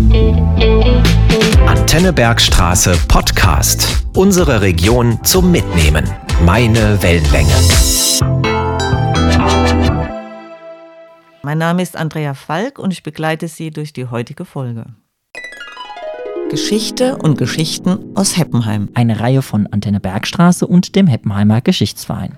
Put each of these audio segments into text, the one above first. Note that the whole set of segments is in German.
Antenne Bergstraße Podcast. Unsere Region zum Mitnehmen. Meine Wellenlänge. Mein Name ist Andrea Falk und ich begleite Sie durch die heutige Folge. Geschichte und Geschichten aus Heppenheim. Eine Reihe von Antenne Bergstraße und dem Heppenheimer Geschichtsverein.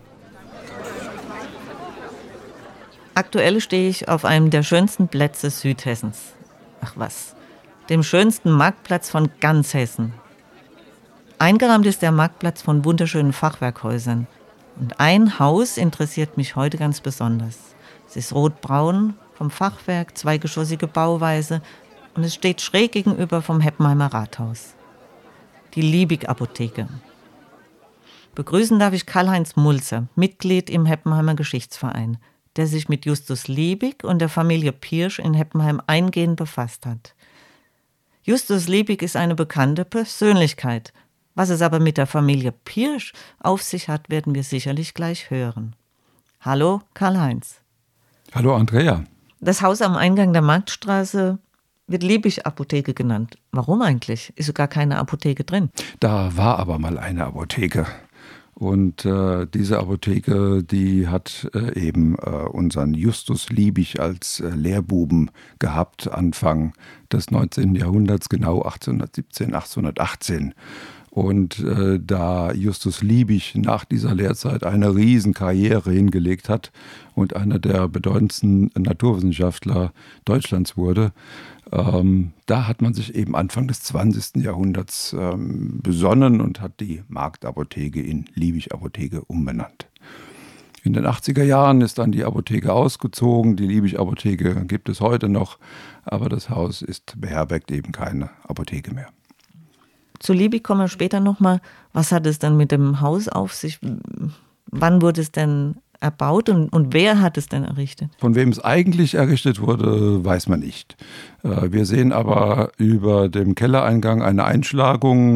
Aktuell stehe ich auf einem der schönsten Plätze Südhessens. Ach was, dem schönsten Marktplatz von ganz Hessen. Eingerahmt ist der Marktplatz von wunderschönen Fachwerkhäusern. Und ein Haus interessiert mich heute ganz besonders. Es ist rotbraun, vom Fachwerk, zweigeschossige Bauweise und es steht schräg gegenüber vom Heppenheimer Rathaus. Die Liebig-Apotheke. Begrüßen darf ich Karl-Heinz Mulzer, Mitglied im Heppenheimer Geschichtsverein, der sich mit Justus Liebig und der Familie Pirsch in Heppenheim eingehend befasst hat. Justus Liebig ist eine bekannte Persönlichkeit. Was es aber mit der Familie Pirsch auf sich hat, werden wir sicherlich gleich hören. Hallo, Karl-Heinz. Hallo, Andrea. Das Haus am Eingang der Marktstraße wird Liebig-Apotheke genannt. Warum eigentlich? Ist sogar keine Apotheke drin. Da war aber mal eine Apotheke. Und diese Apotheke, die hat eben unseren Justus Liebig als Lehrbuben gehabt, Anfang des 19. Jahrhunderts, genau 1817, 1818. Und da Justus Liebig nach dieser Lehrzeit eine Riesenkarriere hingelegt hat und einer der bedeutendsten Naturwissenschaftler Deutschlands wurde, da hat man sich eben Anfang des 20. Jahrhunderts besonnen und hat die Marktapotheke in Liebig-Apotheke umbenannt. In den 80er Jahren ist dann die Apotheke ausgezogen, die Liebig-Apotheke gibt es heute noch, aber das Haus beherbergt eben keine Apotheke mehr. Zu Liebig kommen wir später nochmal. Was hat es denn mit dem Haus auf sich? Wann wurde es denn erbaut und wer hat es denn errichtet? Von wem es eigentlich errichtet wurde, weiß man nicht. Wir sehen aber über dem Kellereingang eine Einschlagung.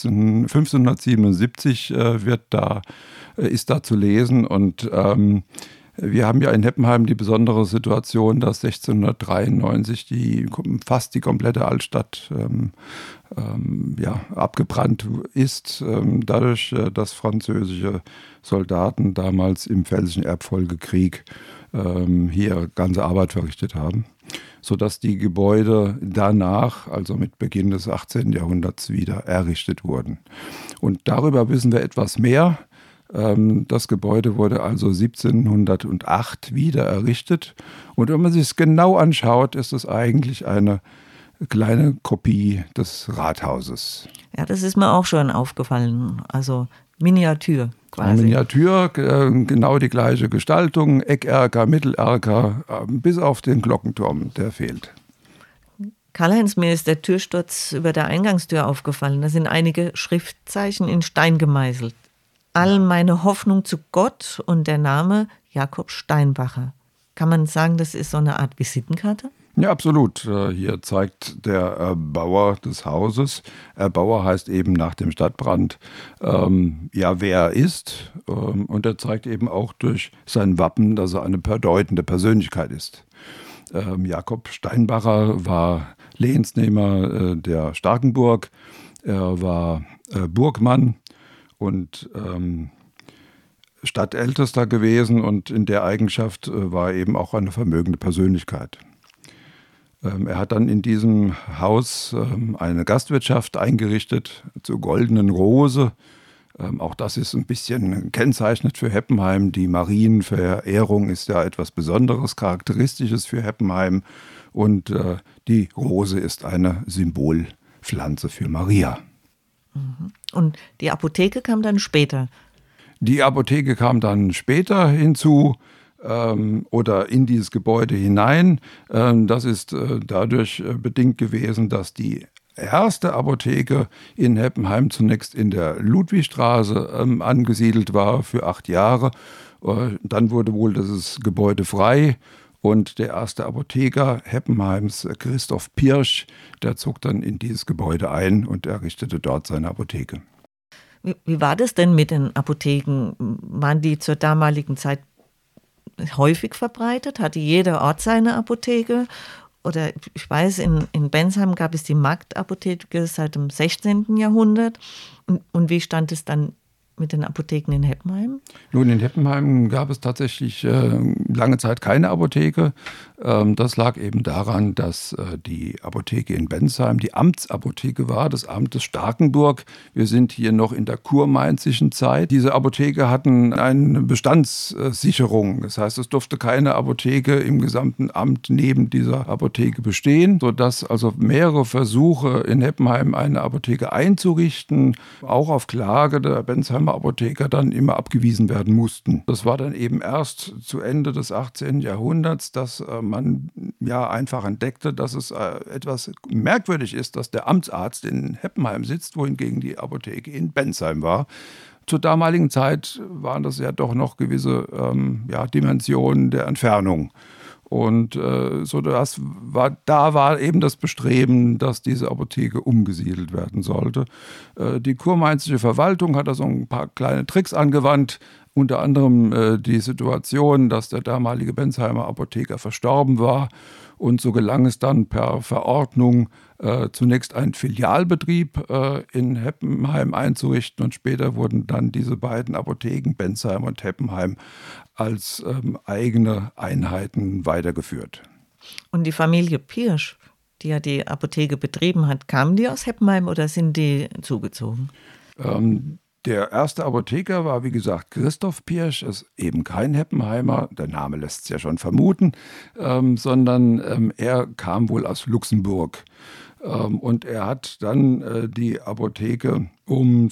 1577 ist da zu lesen und wir haben ja in Heppenheim die besondere Situation, dass 1693 fast die komplette Altstadt abgebrannt ist, dadurch, dass französische Soldaten damals im Pfälzischen Erbfolgekrieg hier ganze Arbeit verrichtet haben, sodass die Gebäude danach, also mit Beginn des 18. Jahrhunderts, wieder errichtet wurden. Und darüber wissen wir etwas mehr. Das Gebäude wurde also 1708 wieder errichtet. Und wenn man sich es genau anschaut, ist es eigentlich eine kleine Kopie des Rathauses. Ja, das ist mir auch schon aufgefallen. Also Miniatur quasi. Miniatur, genau die gleiche Gestaltung, Eckerker, Mittelerker, bis auf den Glockenturm, der fehlt. Karl-Heinz, mir ist der Türsturz über der Eingangstür aufgefallen. Da sind einige Schriftzeichen in Stein gemeißelt. All meine Hoffnung zu Gott und der Name Jakob Steinbacher. Kann man sagen, das ist so eine Art Visitenkarte? Ja, absolut. Hier zeigt der Erbauer des Hauses, Erbauer heißt eben nach dem Stadtbrand, wer er ist. Und er zeigt eben auch durch sein Wappen, dass er eine bedeutende Persönlichkeit ist. Jakob Steinbacher war Lehensnehmer der Starkenburg. Er war Burgmann und Stadtältester gewesen und in der Eigenschaft war er eben auch eine vermögende Persönlichkeit. Er hat dann in diesem Haus eine Gastwirtschaft eingerichtet zur Goldenen Rose. Auch das ist ein bisschen kennzeichnend für Heppenheim. Die Marienverehrung ist ja etwas Besonderes, Charakteristisches für Heppenheim. Und die Rose ist eine Symbolpflanze für Maria. Und die Apotheke kam dann später? Die Apotheke kam dann später hinzu oder in dieses Gebäude hinein. Das ist dadurch bedingt gewesen, dass die erste Apotheke in Heppenheim zunächst in der Ludwigstraße angesiedelt war für 8 Jahre. Dann wurde wohl dieses Gebäude frei. Und der erste Apotheker Heppenheims, Christoph Pirsch, der zog dann in dieses Gebäude ein und errichtete dort seine Apotheke. Wie war das denn mit den Apotheken? Waren die zur damaligen Zeit häufig verbreitet? Hatte jeder Ort seine Apotheke? oder ich weiß, in Bensheim gab es die Marktapotheke seit dem 16. Jahrhundert. Und wie stand es dann mit den Apotheken in Heppenheim? Nun, in Heppenheim gab es tatsächlich lange Zeit keine Apotheke. Das lag eben daran, dass die Apotheke in Bensheim die Amtsapotheke war, des Amtes Starkenburg. Wir sind hier noch in der kurmainzischen Zeit. Diese Apotheke hatten eine Bestandssicherung. Das heißt, es durfte keine Apotheke im gesamten Amt neben dieser Apotheke bestehen, sodass also mehrere Versuche in Heppenheim eine Apotheke einzurichten, auch auf Klage der Bensheimer Apotheker dann immer abgewiesen werden mussten. Das war dann eben erst zu Ende des 18. Jahrhunderts, dass man ja einfach entdeckte, dass es etwas merkwürdig ist, dass der Amtsarzt in Heppenheim sitzt, wohingegen die Apotheke in Bensheim war. Zur damaligen Zeit waren das ja doch noch gewisse Dimensionen der Entfernung. Und da war eben das Bestreben, dass diese Apotheke umgesiedelt werden sollte. Die kurmainzische Verwaltung hat da so ein paar kleine Tricks angewandt, unter anderem die Situation, dass der damalige Bensheimer Apotheker verstorben war. Und so gelang es dann per Verordnung zunächst einen Filialbetrieb in Heppenheim einzurichten und später wurden dann diese beiden Apotheken, Bensheim und Heppenheim, als eigene Einheiten weitergeführt. Und die Familie Pirsch, die ja die Apotheke betrieben hat, kamen die aus Heppenheim oder sind die zugezogen? Der erste Apotheker war, wie gesagt, Christoph Pirsch, ist eben kein Heppenheimer, der Name lässt es ja schon vermuten, sondern er kam wohl aus Luxemburg. Und er hat dann die Apotheke um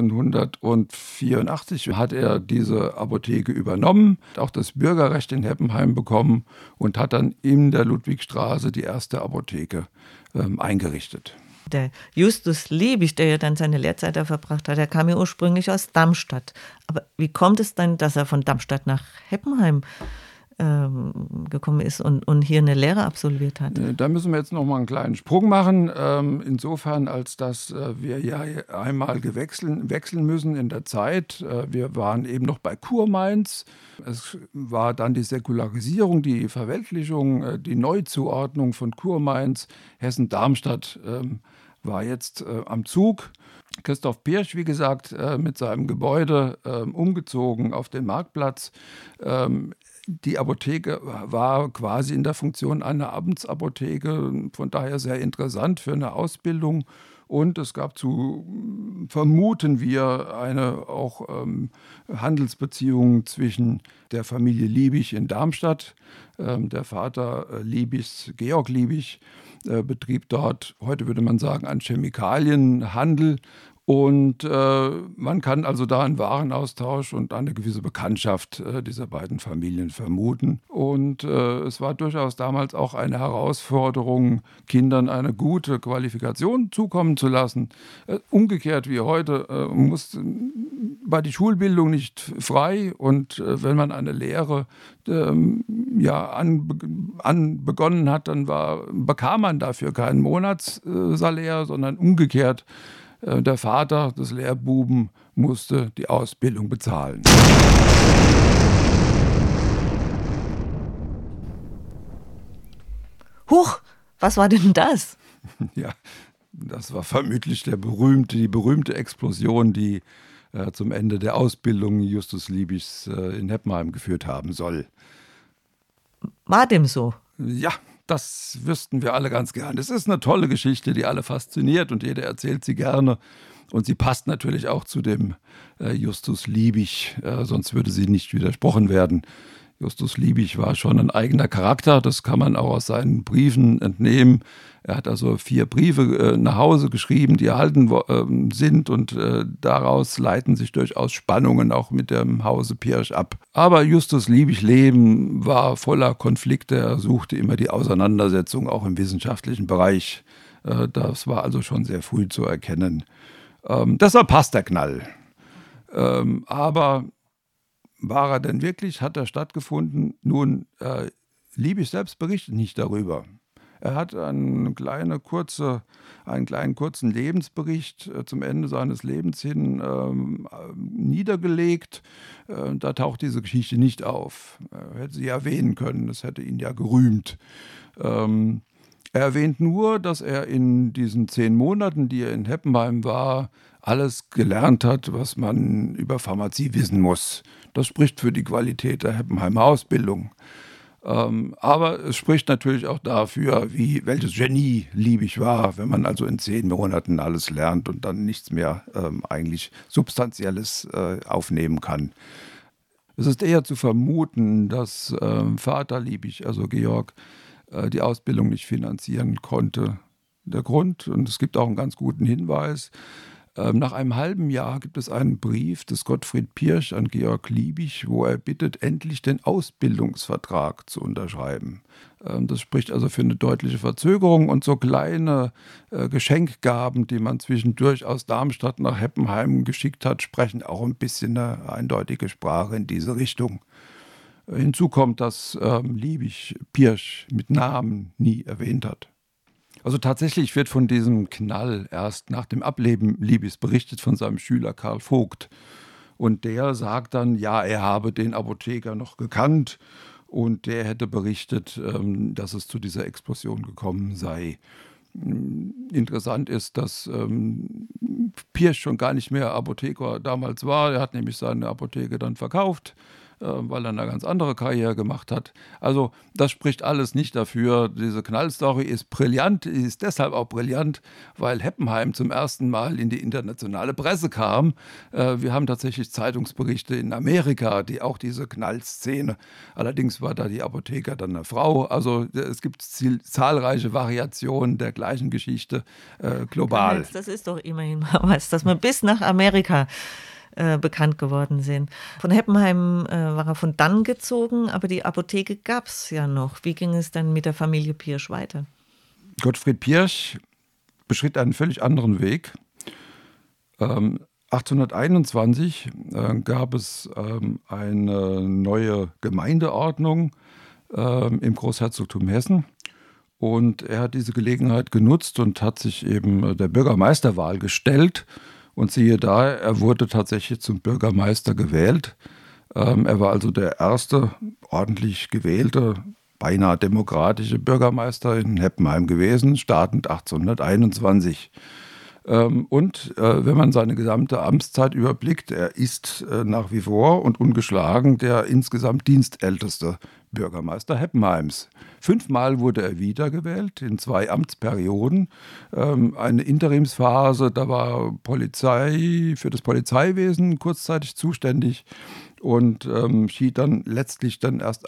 1784 hat er diese Apotheke übernommen, auch das Bürgerrecht in Heppenheim bekommen und hat dann in der Ludwigstraße die erste Apotheke eingerichtet. Der Justus Liebig, der ja dann seine Lehrzeit da verbracht hat, der kam ja ursprünglich aus Darmstadt. Aber wie kommt es dann, dass er von Darmstadt nach Heppenheim gekommen ist und hier eine Lehre absolviert hat? Da müssen wir jetzt noch mal einen kleinen Sprung machen. Insofern, als dass wir ja einmal wechseln müssen in der Zeit. Wir waren eben noch bei Kurmainz. Es war dann die Säkularisierung, die Verweltlichung, die Neuzuordnung von Kurmainz. Hessen-Darmstadt war jetzt am Zug. Christoph Pirsch, wie gesagt, mit seinem Gebäude umgezogen auf den Marktplatz. Die Apotheke war quasi in der Funktion einer Amtsapotheke, von daher sehr interessant für eine Ausbildung. Und es gab vermuten wir, eine auch Handelsbeziehung zwischen der Familie Liebig in Darmstadt. Der Vater Liebigs, Georg Liebig, betrieb dort, heute würde man sagen, einen Chemikalienhandel. Und man kann also da einen Warenaustausch und eine gewisse Bekanntschaft dieser beiden Familien vermuten. Und es war durchaus damals auch eine Herausforderung, Kindern eine gute Qualifikation zukommen zu lassen. Umgekehrt wie heute war die Schulbildung nicht frei und wenn man eine Lehre begonnen hat, dann bekam man dafür keinen Monatssalär, sondern umgekehrt. Der Vater des Lehrbuben musste die Ausbildung bezahlen. Huch, was war denn das? Ja, das war vermutlich die berühmte Explosion, die zum Ende der Ausbildung Justus Liebigs in Heppenheim geführt haben soll. War dem so? Ja. Das wüssten wir alle ganz gern. Es ist eine tolle Geschichte, die alle fasziniert und jeder erzählt sie gerne. Und sie passt natürlich auch zu dem Justus Liebig, sonst würde sie nicht widersprochen werden. Justus Liebig war schon ein eigener Charakter, das kann man auch aus seinen Briefen entnehmen. Er hat also 4 Briefe nach Hause geschrieben, die erhalten sind und daraus leiten sich durchaus Spannungen auch mit dem Hause Pirsch ab. Aber Justus Liebig Leben war voller Konflikte, er suchte immer die Auseinandersetzung auch im wissenschaftlichen Bereich. Das war also schon sehr früh zu erkennen. Deshalb passt der Knall. Aber war er denn wirklich? Hat er stattgefunden? Nun, Liebig selbst berichtet nicht darüber. Er hat einen kleinen kurzen Lebensbericht zum Ende seines Lebens hin niedergelegt. Da taucht diese Geschichte nicht auf. Er hätte sie erwähnen können, das hätte ihn ja gerühmt. Er erwähnt nur, dass er in diesen 10 Monaten, die er in Heppenheim war, alles gelernt hat, was man über Pharmazie wissen muss. Das spricht für die Qualität der Heppenheimer Ausbildung. Aber es spricht natürlich auch dafür, welches Genie Liebig war, wenn man also in 10 Monaten alles lernt und dann nichts mehr eigentlich Substanzielles aufnehmen kann. Es ist eher zu vermuten, dass Vater Liebig, also Georg, die Ausbildung nicht finanzieren konnte. Der Grund, und es gibt auch einen ganz guten Hinweis, nach einem halben Jahr gibt es einen Brief des Gottfried Pirch an Georg Liebig, wo er bittet, endlich den Ausbildungsvertrag zu unterschreiben. Das spricht also für eine deutliche Verzögerung, und so kleine Geschenkgaben, die man zwischendurch aus Darmstadt nach Heppenheim geschickt hat, sprechen auch ein bisschen eine eindeutige Sprache in diese Richtung. Hinzu kommt, dass Liebig Pirch mit Namen nie erwähnt hat. Also tatsächlich wird von diesem Knall erst nach dem Ableben Liebigs berichtet von seinem Schüler Karl Vogt. Und der sagt dann, ja, er habe den Apotheker noch gekannt und der hätte berichtet, dass es zu dieser Explosion gekommen sei. Interessant ist, dass Pirch schon gar nicht mehr Apotheker damals war. Er hat nämlich seine Apotheke dann verkauft, weil er eine ganz andere Karriere gemacht hat. Also das spricht alles nicht dafür. Diese Knallstory ist brillant, ist deshalb auch brillant, weil Heppenheim zum ersten Mal in die internationale Presse kam. Wir haben tatsächlich Zeitungsberichte in Amerika, die auch diese Knallszene, allerdings war da die Apotheker dann eine Frau. Also es gibt zahlreiche Variationen der gleichen Geschichte global. Das ist doch immerhin mal was, dass wir bis nach Amerika bekannt geworden sind. Von Heppenheim war er von dann gezogen, aber die Apotheke gab es ja noch. Wie ging es dann mit der Familie Pirch weiter? Gottfried Pirch beschritt einen völlig anderen Weg. 1821 gab es eine neue Gemeindeordnung im Großherzogtum Hessen. Und er hat diese Gelegenheit genutzt und hat sich eben der Bürgermeisterwahl gestellt. Und siehe da, er wurde tatsächlich zum Bürgermeister gewählt. Er war also der erste ordentlich gewählte, beinahe demokratische Bürgermeister in Heppenheim gewesen, startend 1821. Und wenn man seine gesamte Amtszeit überblickt, er ist nach wie vor und ungeschlagen der insgesamt dienstälteste Bürgermeister Heppenheims. 5-mal wurde er wiedergewählt in 2 Amtsperioden. Eine Interimsphase, da war Polizei für das Polizeiwesen kurzzeitig zuständig und schied dann letztlich erst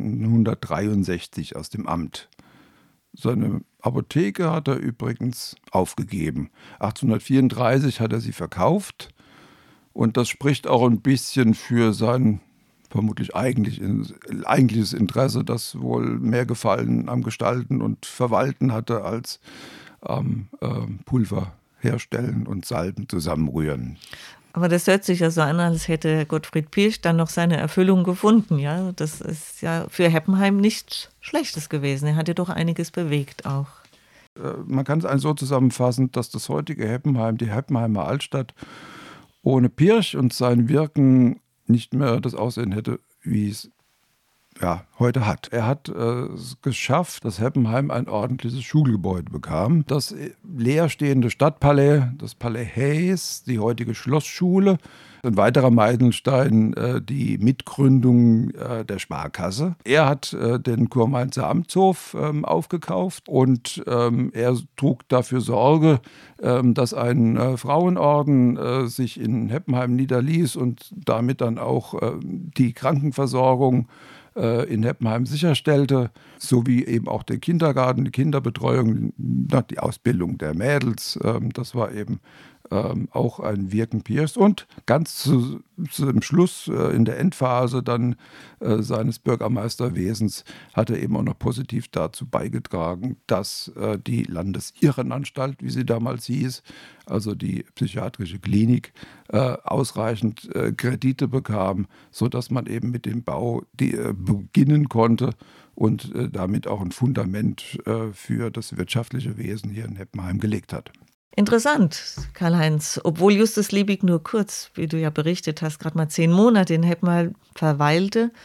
1863 aus dem Amt. Seine Apotheke hat er übrigens aufgegeben. 1834 hat er sie verkauft und das spricht auch ein bisschen für sein vermutlich eigentliches Interesse, das wohl mehr Gefallen am Gestalten und Verwalten hatte als am Pulver herstellen und Salben zusammenrühren. Aber das hört sich ja so an, als hätte Gottfried Pirch dann noch seine Erfüllung gefunden. Ja? Das ist ja für Heppenheim nichts Schlechtes gewesen. Er hat ja doch einiges bewegt auch. Man kann es eigentlich so zusammenfassen, dass das heutige Heppenheim, die Heppenheimer Altstadt, ohne Pirch und sein Wirken nicht mehr das Aussehen hätte, wie es heute hat. Er hat es geschafft, dass Heppenheim ein ordentliches Schulgebäude bekam. Das leerstehende Stadtpalais, das Palais Hayes, die heutige Schlossschule. Ein weiterer Meilenstein, die Mitgründung der Sparkasse. Er hat den Kurmainzer Amtshof aufgekauft und er trug dafür Sorge, dass ein Frauenorden sich in Heppenheim niederließ und damit dann auch die Krankenversorgung in Heppenheim sicherstellte, sowie eben auch der Kindergarten, die Kinderbetreuung, die Ausbildung der Mädels. Das war eben auch ein Wirken Pirchs. Und ganz zum Schluss, in der Endphase dann seines Bürgermeisterwesens, hat er eben auch noch positiv dazu beigetragen, dass die Landesirrenanstalt, wie sie damals hieß, also die psychiatrische Klinik, ausreichend Kredite bekam, sodass man eben mit dem Bau beginnen konnte und damit auch ein Fundament für das wirtschaftliche Wesen hier in Heppenheim gelegt hat. Interessant, Karl-Heinz. Obwohl Justus Liebig nur kurz, wie du ja berichtet hast, gerade mal 10 Monate in Heppenheim verweilte,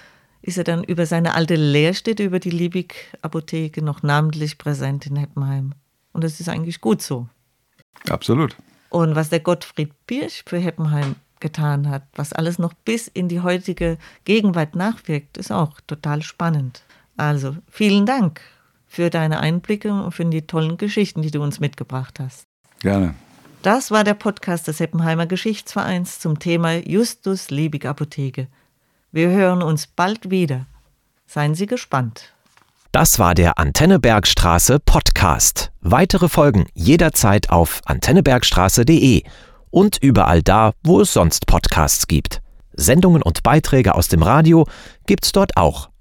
ist er dann über seine alte Lehrstätte, über die Liebig-Apotheke noch namentlich präsent in Heppenheim. Und das ist eigentlich gut so. Absolut. Und was der Gottfried Birch für Heppenheim getan hat, was alles noch bis in die heutige Gegenwart nachwirkt, ist auch total spannend. Also vielen Dank für deine Einblicke und für die tollen Geschichten, die du uns mitgebracht hast. Gerne. Das war der Podcast des Heppenheimer Geschichtsvereins zum Thema Justus Liebig Apotheke. Wir hören uns bald wieder. Seien Sie gespannt. Das war der Antenne Bergstraße Podcast. Weitere Folgen jederzeit auf antennebergstraße.de und überall da, wo es sonst Podcasts gibt. Sendungen und Beiträge aus dem Radio gibt's dort auch.